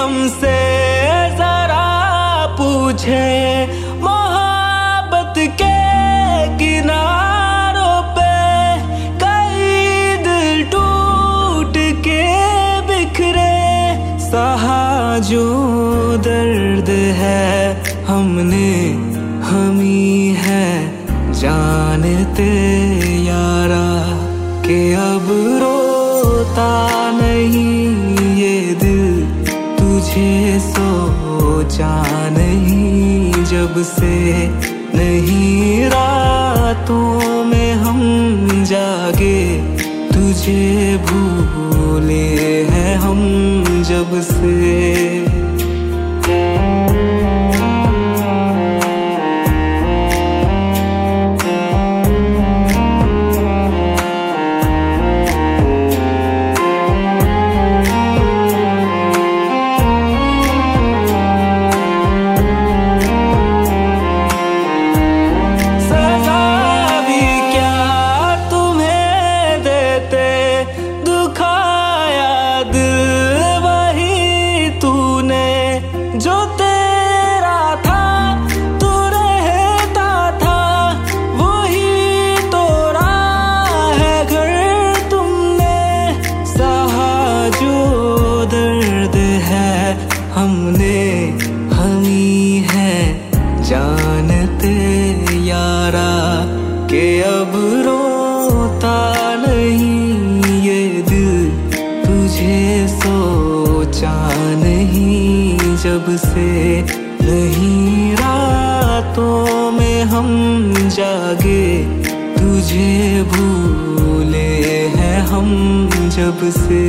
हमसे जरा पूछे, मोहब्बत के किनारों पे कई दिल टूट के बिखरे। सहा जो दर्द है हमने, हमी है जानते यारा, कि अब रोता नहीं ये दिल, तुझे सोचा नहीं जब से। नहीं रातों में हम जागे, तुझे भूले हैं हम जब से। जो तेरा था तू रहता था, वही तोड़ा है घर तुमने। सहा जो दर्द है हमने, हमी है जानते यारा, कि अब रोता नहीं ये दिल, तुझे सोचा नहीं जब से। नहीं रातों में हम जागे, तुझे भूले हैं हम जब से।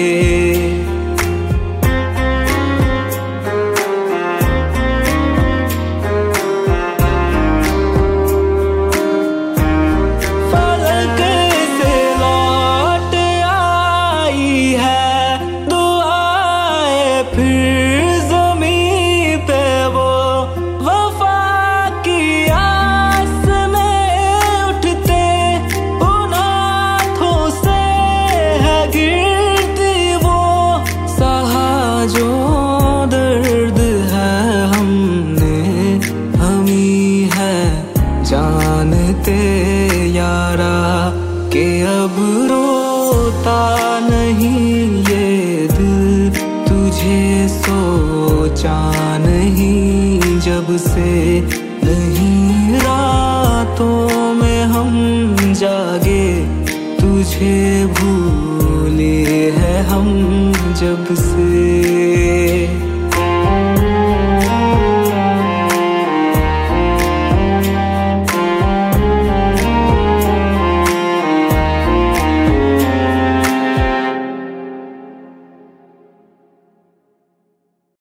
जो दर्द है हमने, हमी है जानते यारा, कि अब रोता नहीं ये दिल, तुझे सोचा नहीं जब से। नहीं रातों में हम जागे, तुझे भूले हैं हम जब से।